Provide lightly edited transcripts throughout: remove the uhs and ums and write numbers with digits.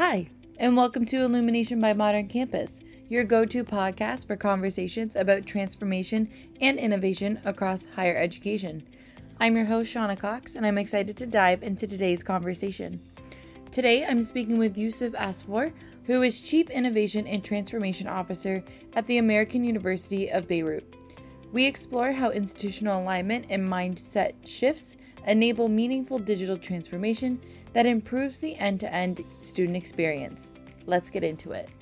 Hi, and welcome to Illumination by Modern Campus, your go to podcast for conversations about transformation and innovation across higher education. I'm your host, Shauna Cox, and I'm excited to dive into today's conversation. Today, I'm speaking with Yusuf Asfour, who is Chief Innovation and Transformation Officer at the American University of Beirut. We explore how institutional alignment and mindset shifts enable meaningful digital transformation that improves the end-to-end student experience. Let's get into it.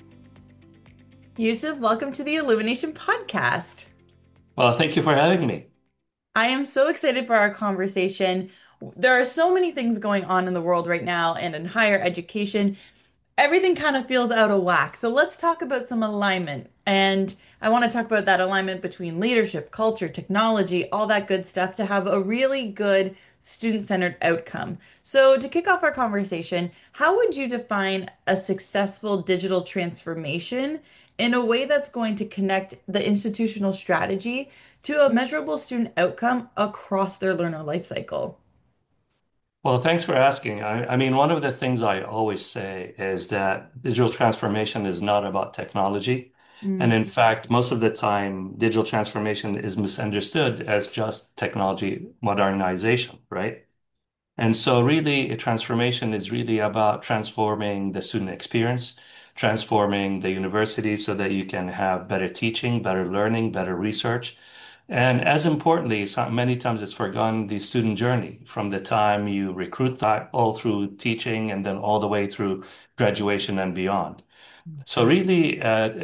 Yusuf, welcome to the Illumination Podcast. Well, thank you for having me. I am so excited for our conversation. There are so many things going on in the world right now and in higher education. Everything kind of feels out of whack. So let's talk about some alignment. And I want to talk about that alignment between leadership, culture, technology, all that good stuff to have a really good student-centered outcome. So to kick off our conversation, how would you define a successful digital transformation in a way that's going to connect the institutional strategy to a measurable student outcome across their learner lifecycle? Well, thanks for asking. I mean, one of the things I always say is that digital transformation is not about technology. And in fact, most of the time, digital transformation is misunderstood as just technology modernization, right? And so really, a transformation is really about transforming the student experience, transforming the university so that you can have better teaching, better learning, better research. And as importantly, many times it's forgotten the student journey from the time you recruit that all through teaching and then all the way through graduation and beyond. So really,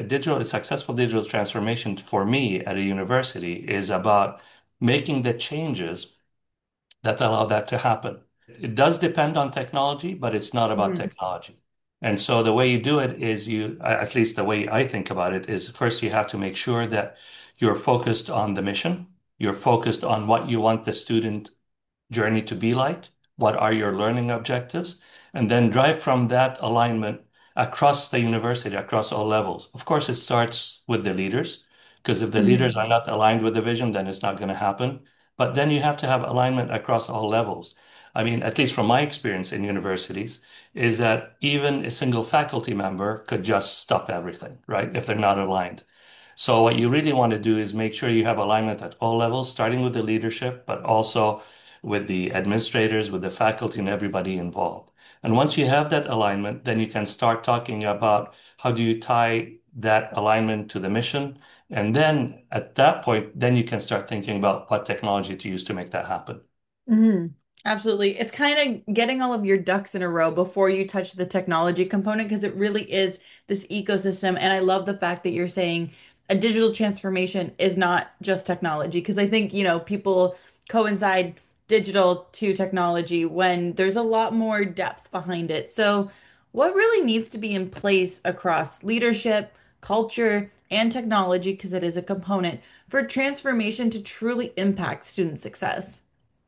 a successful digital transformation for me at a university is about making the changes that allow that to happen. It does depend on technology, but it's not about Mhm. technology. And so the way you do it is at least the way I think about it is first you have to make sure that you're focused on the mission. You're focused on what you want the student journey to be like. What are your learning objectives? And then drive from that alignment across the university, across all levels. Of course, it starts with the leaders, because if the leaders Mhm. are not aligned with the vision, then it's not going to happen. But then you have to have alignment across all levels. I mean, at least from my experience in universities, is that even a single faculty member could just stop everything, right? If they're not aligned. So what you really want to do is make sure you have alignment at all levels, starting with the leadership, but also with the administrators, with the faculty, and everybody involved. And once you have that alignment, then you can start talking about how do you tie that alignment to the mission. And then at that point, then you can start thinking about what technology to use to make that happen. Hmm. Absolutely. It's kind of getting all of your ducks in a row before you touch the technology component because it really is this ecosystem. And I love the fact that you're saying a digital transformation is not just technology because I think, people coincide digital to technology when there's a lot more depth behind it. So, what really needs to be in place across leadership, culture, and technology, because it is a component for transformation to truly impact student success?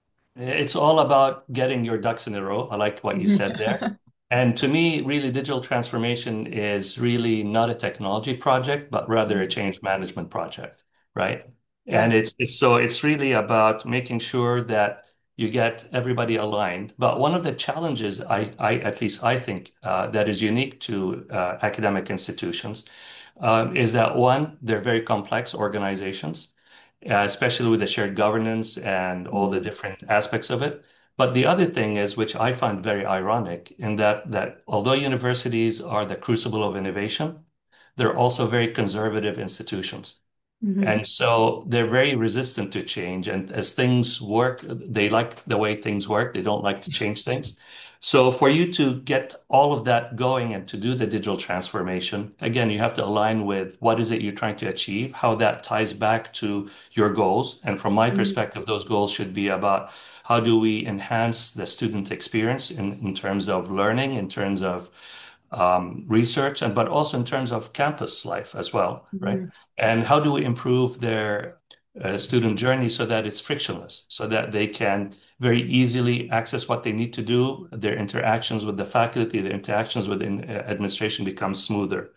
It's all about getting your ducks in a row. I like what you said there. And to me, really, digital transformation is really not a technology project, but rather a change management project, right? Yeah. And it's really about making sure that you get everybody aligned. But one of the challenges I at least I think that is unique to academic institutions is that one, they're very complex organizations, especially with the shared governance and all the different aspects of it. But the other thing is, which I find very ironic, in that although universities are the crucible of innovation, they're also very conservative institutions. Hmm. And so they're very resistant to change. And as things work, they like the way things work. They don't like to change things. So for you to get all of that going and to do the digital transformation, again, you have to align with what is it you're trying to achieve, how that ties back to your goals. And from my perspective, those goals should be about how do we enhance the student experience in terms of learning, in terms of research, and but also in terms of campus life as well, right? Hmm. And how do we improve their student journey so that it's frictionless, so that they can very easily access what they need to do, their interactions with the faculty, their interactions with administration become smoother.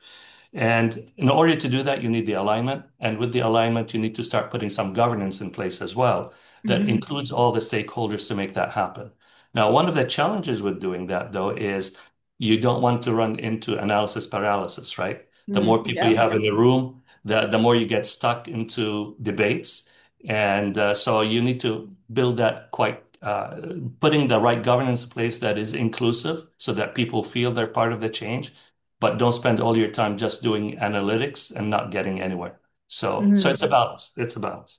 And in order to do that, you need the alignment. And with the alignment, you need to start putting some governance in place as well that Hmm. includes all the stakeholders to make that happen. Now, one of the challenges with doing that, though, is you don't want to run into analysis paralysis, right? The more people you Yeah. have in a room, the more you get stuck into debates. And so you need to build that putting the right governance in place that is inclusive so that people feel they're part of the change, but don't spend all your time just doing analytics and not getting anywhere. So it's a balance. It's a balance.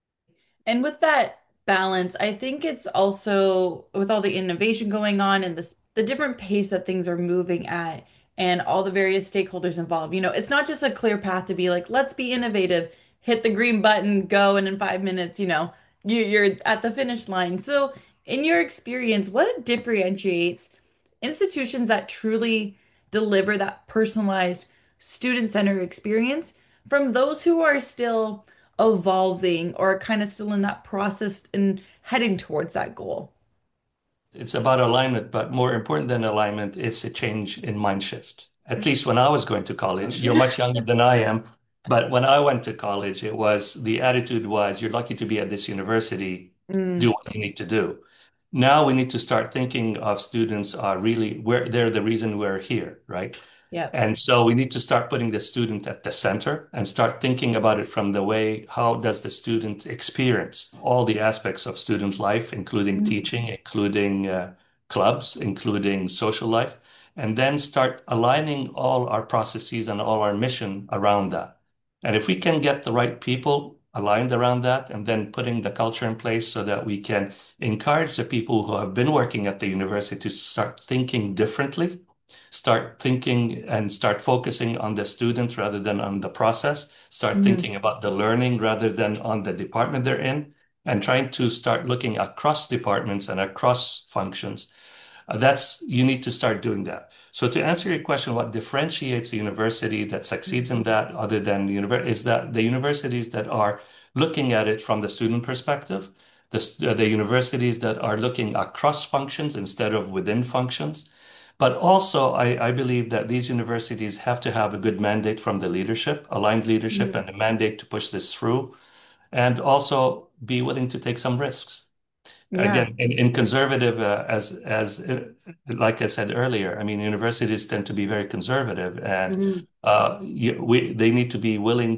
And with that balance, I think it's also with all the innovation going on and the different pace that things are moving at and all the various stakeholders involved. It's not just a clear path to be like, let's be innovative, hit the green button, go, and in 5 minutes, you're at the finish line. So, in your experience, what differentiates institutions that truly deliver that personalized student-centered experience from those who are still evolving or kind of still in that process and heading towards that goal? It's about alignment, but more important than alignment, it's a change in mind shift. At least when I was going to college, you're much younger than I am, but when I went to college, it was the attitude was you're lucky to be at this university, do Mm, what you need to do. Now we need to start thinking of students are really where they're the reason we're here, right? yeah. And so we need to start putting the student at the center and start thinking about it from the way, how does the student experience all the aspects of student life, including Mm, teaching, including clubs, including social life, and then start aligning all our processes and all our mission around that. And if we can get the right people aligned around that and then putting the culture in place so that we can encourage the people who have been working at the university to start thinking differently, start thinking and start focusing on the student rather than on the process, start mhm, thinking about the learning rather than on the department they're in, and trying to start looking across departments and across functions. You need to start doing that. So to answer your question, what differentiates a university that succeeds in that other than is that the universities that are looking at it from the student perspective, the universities that are looking across functions instead of within functions. But also, I believe that these universities have to have a good mandate from the leadership, aligned leadership, mhm. and a mandate to push this through, and also be willing to take some risks. Yeah. Again, in conservative, like I said earlier, I mean, universities tend to be very conservative, and Mhm, they need to be willing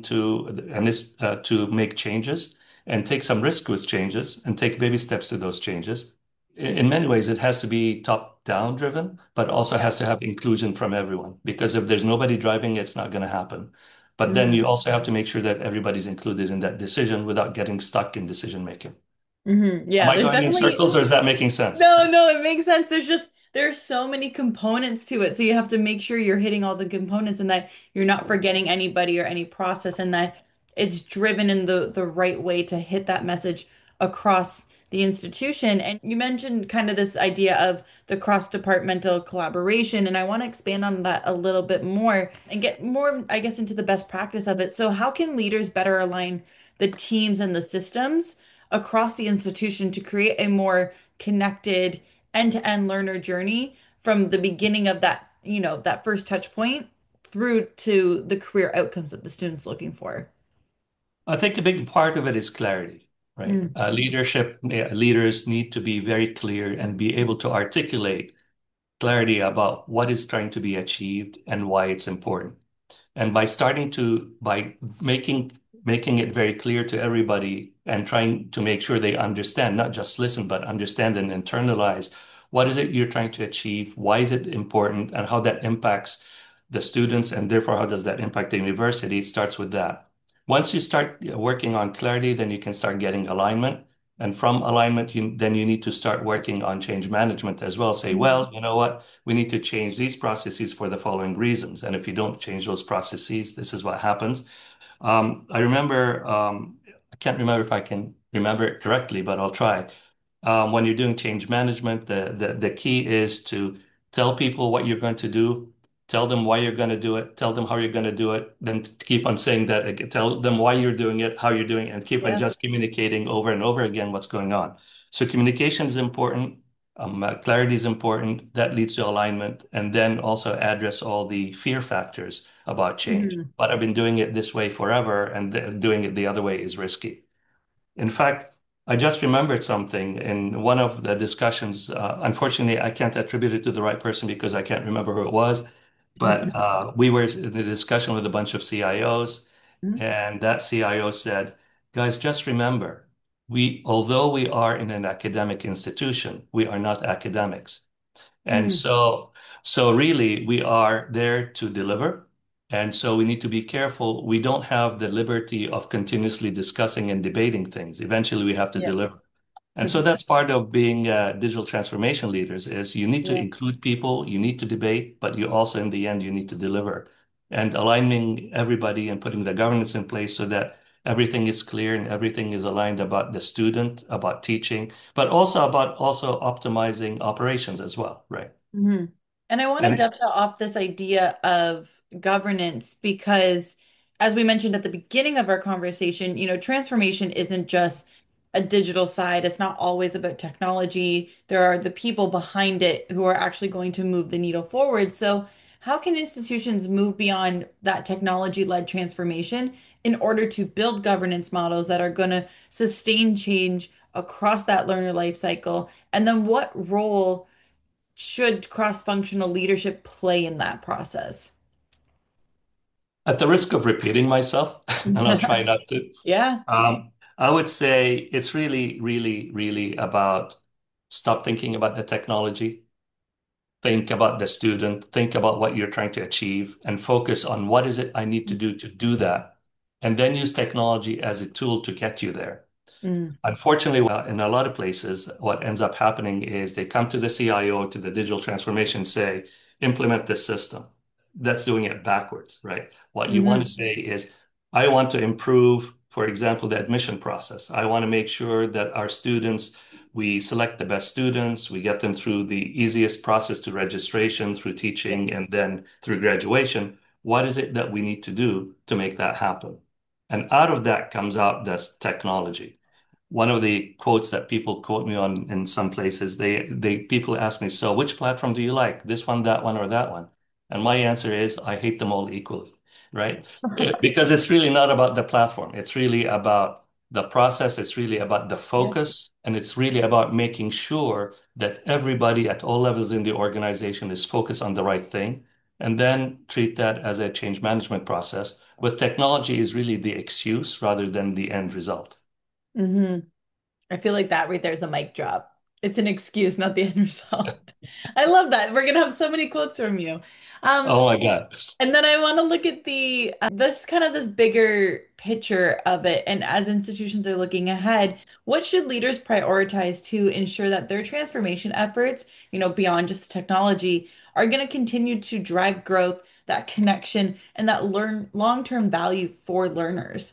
to make changes and take some risk with changes and take baby steps to those changes. In many ways, it has to be top-down driven, but also yeah. has to have inclusion from everyone. Because if there's nobody driving, it's not going to happen. But then Mhm, you also have to make sure that everybody's included in that decision without getting stuck in decision making. mhm. Am Yeah, I there's going in definitely circles or is that making sense? no, no, it makes sense. There's so many components to it. So you have to make sure you're hitting all the components and that you're not forgetting anybody or any process and that it's driven in the right way to hit that message across the institution. And you mentioned kind of this idea of the cross-departmental collaboration, and I want to expand on that a little bit more and get more, I guess, into the best practice of it. So how can leaders better align the teams and the systems across the institution to create a more connected end-to-end learner journey from the beginning of that first touch point through to the career outcomes that the student's looking for? I think a big part of it is clarity, right? Mm, Leaders need to be very clear and be able to articulate clarity about what is trying to be achieved and why it's important. And by making it very clear to everybody and trying to make sure they understand, not just listen, but understand and internalize what is it you're trying to achieve, why is it important, and how that impacts the students, and therefore how does that impact the university? It starts with that. Once you start working on clarity, then you can start getting alignment. And from alignment, then you need to start working on change management as well. Say, mm, well, you know what? We need to change these processes for the following reasons. And if you don't change those processes, this is what happens. I remember, I can't remember if I can remember it correctly, but I'll try. When you're doing change management, the key is to tell people what you're going to do, tell them why you're going to do it, tell them how you're going to do it, then keep on saying that, tell them why you're doing it, how you're doing it, and keep on yeah. just communicating over and over again what's going on. So communication is important. Clarity is important. That leads to alignment, and then also address all the fear factors about change. Mhm. But I've been doing it this way forever, and doing it the other way is risky. In fact, I just remembered something in one of the discussions. Unfortunately, I can't attribute it to the right person because I can't remember who it was. But we were in a discussion with a bunch of CIOs, and that CIO said, "Guys, just remember, although we are in an academic institution, we are not academics. And Mm, so really, we are there to deliver. And so we need to be careful. We don't have the liberty of continuously discussing and debating things. Eventually, we have to yeah, deliver. And for so sure. that's part of being digital transformation leaders is you need to Yeah. include people, you need to debate, but you also, in the end, you need to deliver. And aligning everybody and putting the governance in place so that everything is clear and everything is aligned about the student, about teaching, but also about also optimizing operations as well, right? Mhm. And I want to And dovetail off this idea of governance because, as we mentioned at the beginning of our conversation, transformation isn't just a digital side. It's not always about technology. There are the people behind it who are actually going to move the needle forward. So, how can institutions move beyond that technology-led transformation in order to build governance models that are going to sustain change across that learner life cycle? And then what role should cross-functional leadership play in that process? at the risk of repeating myself, and I'll try not to, Yeah. I would say it's really, really, really about stop thinking about the technology, think about the student, think about what you're trying to achieve, and focus on what is it I need to do that, and then use technology as a tool to get you there. Mm, Unfortunately, in a lot of places, what ends up happening is they come to the CIO, to the digital transformation, say, implement this system. That's doing it backwards, right? What you want to hmm. say is, I want to improve, for example, the admission process. I want to make sure that our students, we select the best students, we get them through the easiest process to registration, through Yeah. teaching, and then through graduation. What is it that we need to do to make that happen? And out of that comes out this technology. One of the quotes that people quote me on in some places, they people ask me, so which platform do you like? This one, that one, or that one? And my answer is I hate them all equally, right? Because it's really not about the platform. It's really about the process. It's really about the Yeah. focus, and it's really about making sure that everybody at all levels in the organization is focused on the right thing, and then treat that as a change management process. With technology is really the excuse rather than the end result. hmm I feel like that right there is a mic drop. It's an excuse, not the end result. I love that. We're gonna have so many quotes from you. Um, Oh my God. And then I want to look at the this kind of this bigger picture of it. And as institutions are looking ahead, what should leaders prioritize to ensure that their transformation efforts, beyond just technology, are going to continue to drive growth, that connection, and that learn long-term value for learners?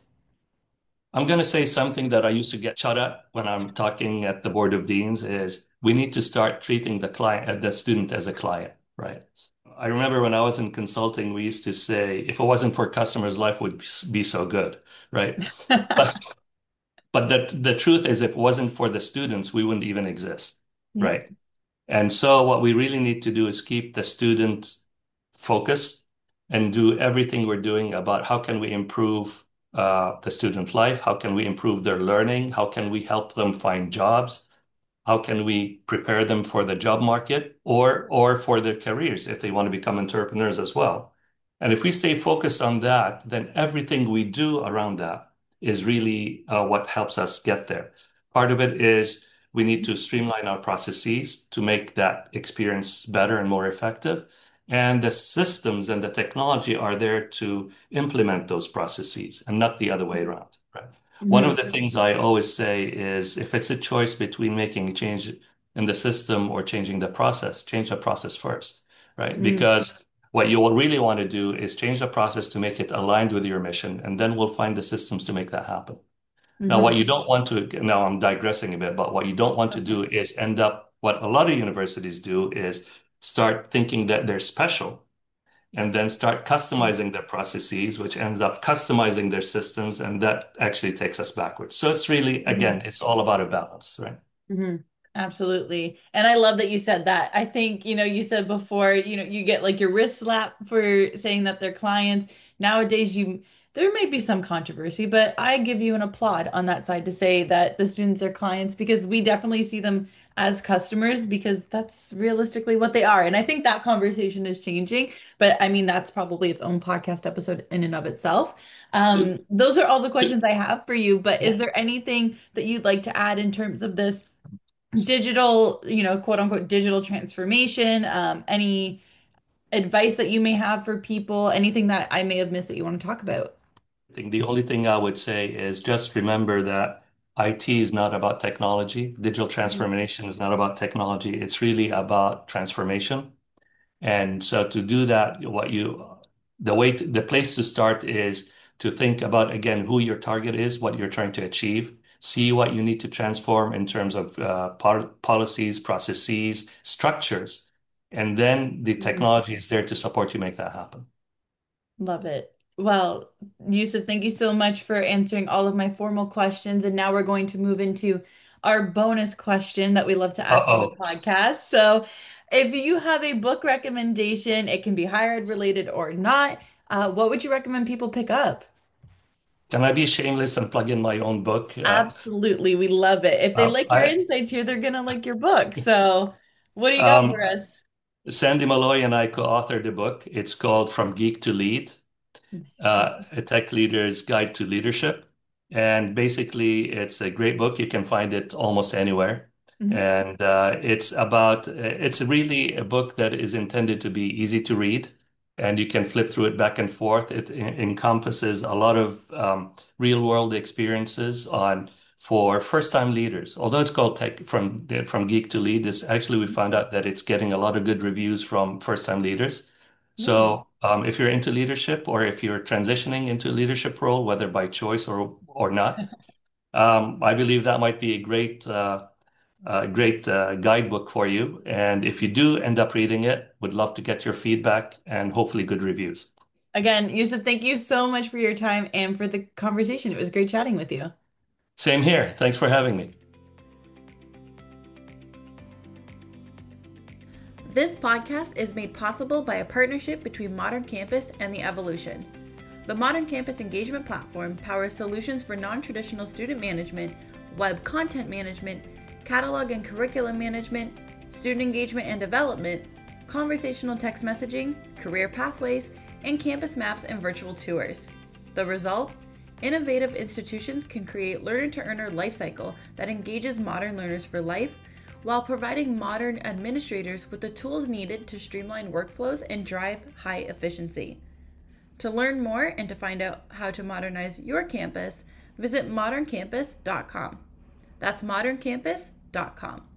I'm going to say something that I used to get shot at when I'm talking at the Board of Deans is we need to start treating the client, the student as a client, right? I remember when I was in consulting, we used to say, if it wasn't for customers, life would be so good, right? But but the truth is, if it wasn't for the students, we wouldn't even exist, Yeah. right? And so what we really need to do is keep the student focused and do everything we're doing about how can we improve the student life? How can we improve their learning? How can we help them find jobs? How can we prepare them for the job market or for their careers if they want to become entrepreneurs as well? And if we stay focused on that, then everything we do around that is really what helps us get there. Part of it is we need to streamline our processes to make that experience better and more effective. And the systems and the technology are there to implement those processes and not the other way around, right? One of hmm the things I always say is if it's a choice between making a change in the system or changing the process, change the process first, right? Because what you will really want to do is change the process to make it aligned with your mission, and then we'll find the systems to make that happen. Now, what hmm you don't want to, now I'm digressing a bit, but what you don't want to do is end up, what a lot of universities do is start thinking that they're special and then start customizing their processes, which ends up customizing their systems, and that actually takes us backwards. So it's really, again, it's all about a balance, right? hmm Absolutely. And I love that you said that. I think, you said before, you get like your wrist slap for saying that they're clients. Nowadays, there may be some controversy, but I give you an applaud on that side to say that the students are clients because we definitely see them as customers because that's realistically what they are. And I think that conversation is changing, but I mean, that's probably its own podcast episode in and of itself. Those are all the questions I have for you, but is Yeah. there anything that you'd like to add in terms of this digital, quote unquote, digital transformation? Any advice that you may have for people, anything that I may have missed that you want to talk about? think the only thing I would say is just remember that IT is not about technology. Digital transformation is not about technology. It's really about transformation. And so to do that, the place to start is to think about, again, who your target is, what you're trying to achieve, see what you need to transform in terms of policies, processes, structures. And then the Mhm. technology is there to support you make that happen. Love it. Well, Yusuf, thank you so much for answering all of my formal questions. And now we're going to move into our bonus question that we love to ask on the Uh-oh. podcast. So, if you have a book recommendation, it can be higher ed related or not, what would you recommend people pick up? Can I be shameless and plug in my own book? Absolutely. We love it. If they like your I insights here, they're gonna like your book. So, what do you got for um, us? Sandy Malloy and I co-authored a book. It's called From Geek to Lead. A Tech Leader's Guide to Leadership. And basically, it's a great book. You can find it almost anywhere. Mhm. And it's really a book that is intended to be easy to read. And you can flip through it back and forth. It encompasses a lot of real world experiences for first time leaders. Although it's called Tech from Geek to Lead, it's actually we found out that it's getting a lot of good reviews from first time leaders. Yeah. So, if you're into leadership or if you're transitioning into a leadership role, whether by choice or not, I believe that might be a great guidebook for you. And if you do end up reading it, would love to get your feedback and hopefully good reviews. Again, Yusuf, thank you so much for your time and for the conversation. It was great chatting with you. Same here. Thanks for having me. This podcast is made possible by a partnership between Modern Campus and The Evolution. The Modern Campus Engagement Platform powers solutions for non-traditional student management, web content management, catalog and curriculum management, student engagement and development, conversational text messaging, career pathways, and campus maps and virtual tours. The result? Innovative institutions can create learner-to-earner lifecycle that engages modern learners for life while providing modern administrators with the tools needed to streamline workflows and drive high efficiency. To learn more and to find out how to modernize your campus, visit moderncampus.com. That's moderncampus.com.